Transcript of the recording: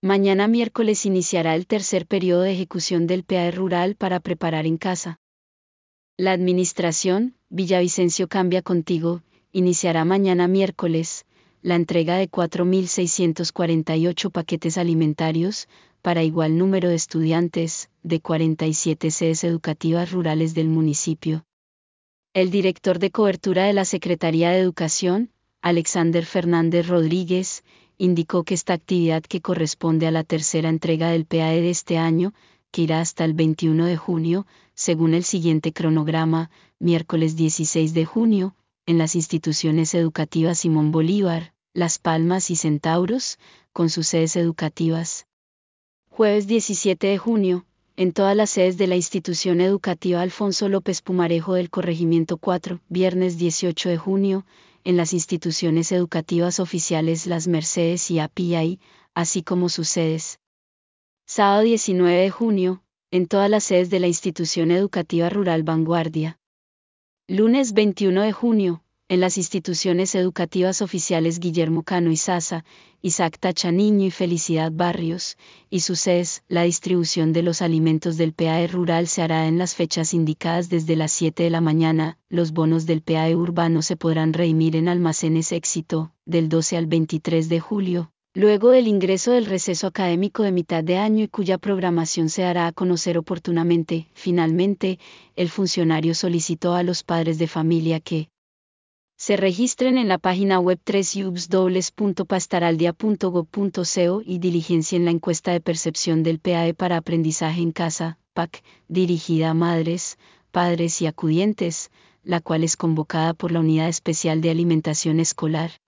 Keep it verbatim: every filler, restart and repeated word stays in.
Mañana miércoles iniciará el tercer periodo de ejecución del P A E rural para preparar en casa. La administración, Villavicencio Cambia Contigo, iniciará mañana miércoles la entrega de cuatro mil seiscientos cuarenta y ocho paquetes alimentarios, para igual número de estudiantes, de cuarenta y siete sedes educativas rurales del municipio. El director de cobertura de la Secretaría de Educación, Alexander Fernández Rodríguez, indicó que esta actividad, que corresponde a la tercera entrega del P A E de este año, que irá hasta el veintiuno de junio, según el siguiente cronograma: miércoles dieciséis de junio, en las instituciones educativas Simón Bolívar, Las Palmas y Centauros, con sus sedes educativas. Jueves diecisiete de junio, en todas las sedes de la institución educativa Alfonso López Pumarejo del Corregimiento cuatro. Viernes dieciocho de junio, en las instituciones educativas oficiales Las Mercedes y Apiay, así como sus sedes. Sábado diecinueve de junio, en todas las sedes de la institución educativa rural Vanguardia. Lunes veintiuno de junio, en las instituciones educativas oficiales Guillermo Cano y Sasa, Isaac Tachaniño y Felicidad Barrios, y sus sedes. La distribución de los alimentos del P A E rural se hará en las fechas indicadas desde las siete de la mañana. Los bonos del P A E urbano se podrán redimir en Almacenes Éxito, del doce al veintitrés de julio, luego del ingreso del receso académico de mitad de año, y cuya programación se dará a conocer oportunamente. Finalmente, el funcionario solicitó a los padres de familia que se registren en la página web w w w punto pastaraldia punto gob punto co y diligencien la encuesta de percepción del P A E para aprendizaje en casa, P A C, dirigida a madres, padres y acudientes, la cual es convocada por la Unidad Especial de Alimentación Escolar.